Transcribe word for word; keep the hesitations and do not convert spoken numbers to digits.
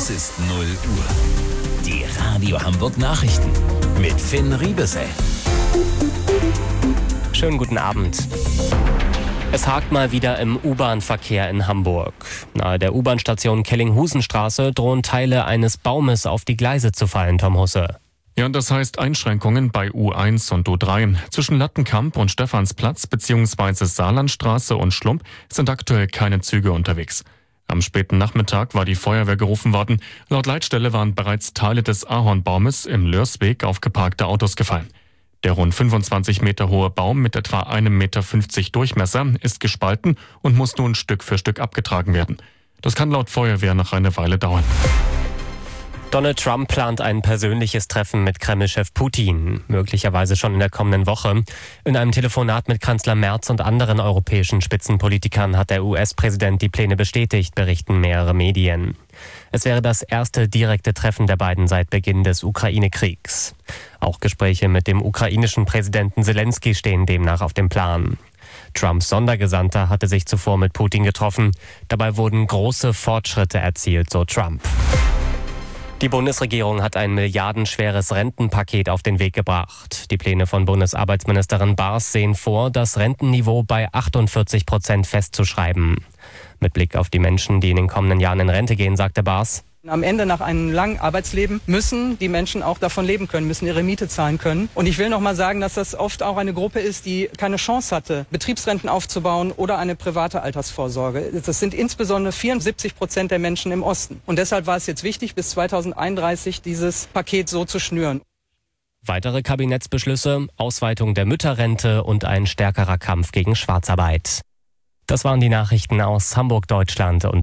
Es ist null Uhr. Die Radio Hamburg Nachrichten mit Finn Riebesell. Schönen guten Abend. Es hakt mal wieder im U-Bahn-Verkehr in Hamburg. Nahe der U-Bahn-Station Kellinghusenstraße drohen Teile eines Baumes auf die Gleise zu fallen, Tom Husse. Ja, das heißt Einschränkungen bei U eins und U drei. Zwischen Lattenkamp und Stephansplatz bzw. Saarlandstraße und Schlump sind aktuell keine Züge unterwegs. Am späten Nachmittag war die Feuerwehr gerufen worden. Laut Leitstelle waren bereits Teile des Ahornbaumes im Lörsweg auf geparkte Autos gefallen. Der rund fünfundzwanzig Meter hohe Baum mit etwa einem Meter fünfzig Durchmesser ist gespalten und muss nun Stück für Stück abgetragen werden. Das kann laut Feuerwehr noch eine Weile dauern. Donald Trump plant ein persönliches Treffen mit Kreml-Chef Putin, möglicherweise schon in der kommenden Woche. In einem Telefonat mit Kanzler Merz und anderen europäischen Spitzenpolitikern hat der U S-Präsident die Pläne bestätigt, berichten mehrere Medien. Es wäre das erste direkte Treffen der beiden seit Beginn des Ukraine-Kriegs. Auch Gespräche mit dem ukrainischen Präsidenten Zelensky stehen demnach auf dem Plan. Trumps Sondergesandter hatte sich zuvor mit Putin getroffen. Dabei wurden große Fortschritte erzielt, so Trump. Die Bundesregierung hat ein milliardenschweres Rentenpaket auf den Weg gebracht. Die Pläne von Bundesarbeitsministerin Baas sehen vor, das Rentenniveau bei achtundvierzig Prozent festzuschreiben. Mit Blick auf die Menschen, die in den kommenden Jahren in Rente gehen, sagte Baas: Am Ende nach einem langen Arbeitsleben müssen die Menschen auch davon leben können, müssen ihre Miete zahlen können. Und ich will noch mal sagen, dass das oft auch eine Gruppe ist, die keine Chance hatte, Betriebsrenten aufzubauen oder eine private Altersvorsorge. Das sind insbesondere vierundsiebzig Prozent der Menschen im Osten. Und deshalb war es jetzt wichtig, bis zweitausendeinunddreißig dieses Paket so zu schnüren. Weitere Kabinettsbeschlüsse, Ausweitung der Mütterrente und ein stärkerer Kampf gegen Schwarzarbeit. Das waren die Nachrichten aus Hamburg, Deutschland und